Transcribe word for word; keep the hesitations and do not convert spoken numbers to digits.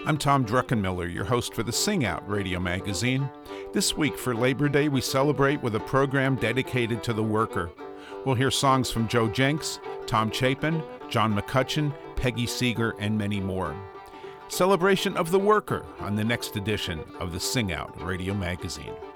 I'm Tom Druckenmiller, your host for the Sing Out radio magazine. This week for Labor Day, we celebrate with a program dedicated to the worker. We'll hear songs from Joe Jenks, Tom Chapin, John McCutcheon, Peggy Seeger, and many more. Celebration of the worker on the next edition of the Sing Out radio magazine.